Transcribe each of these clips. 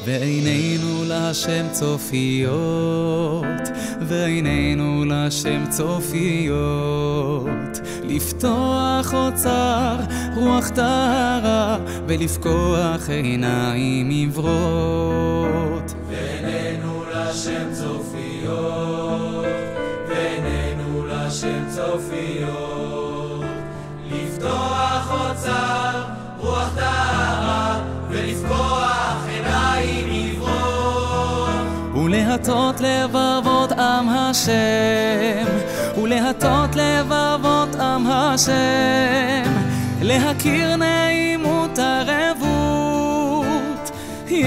ועינינו להשם צופיות, ועינינו להשם צופיות, לפתוח אוצר רוח טהרה ולפקוח עיניים עיוורות. ועינינו להשם צופיות, ועינינו להשם צופיות, לפתוח אוצר רוח טהרה ולפקוח עיניים עיוורות. ולהטות לבבות עם השם, ולהטות לבבות עם השם, להכיר נעימות ערבות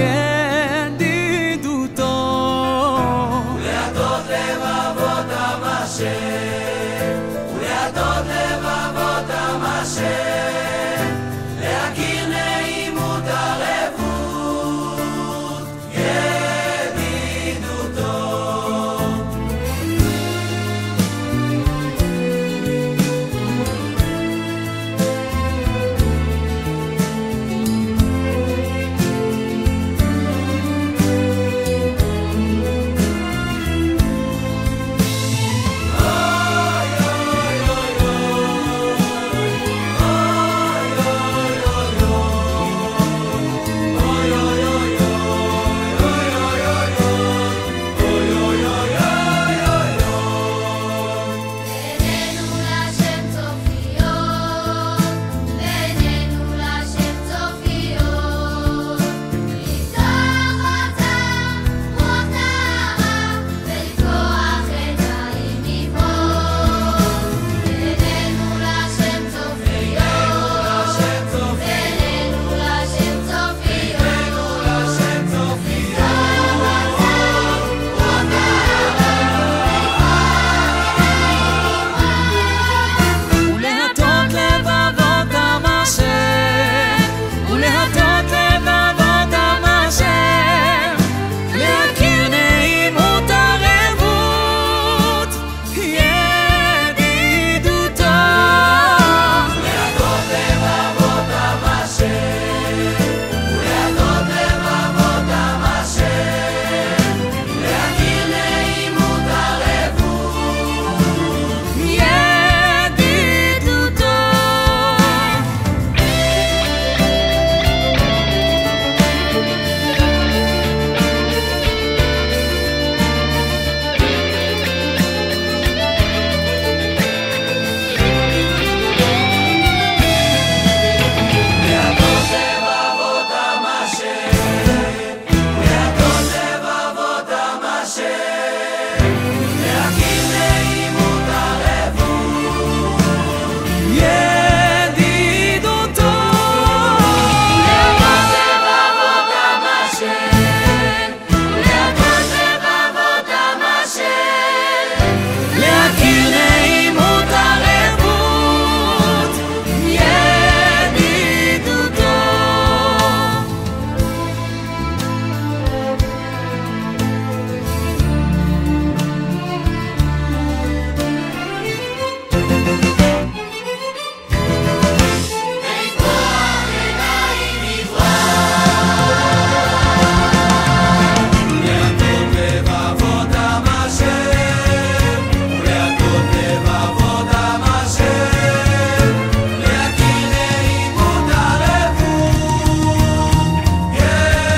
ידידותו. ולהטות לבבות עם השם, ולהטות לבבות עם השם, להכיר נעימות ערבות ידידותו.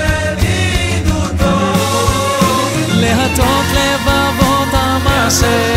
להטות לבבות עם השם.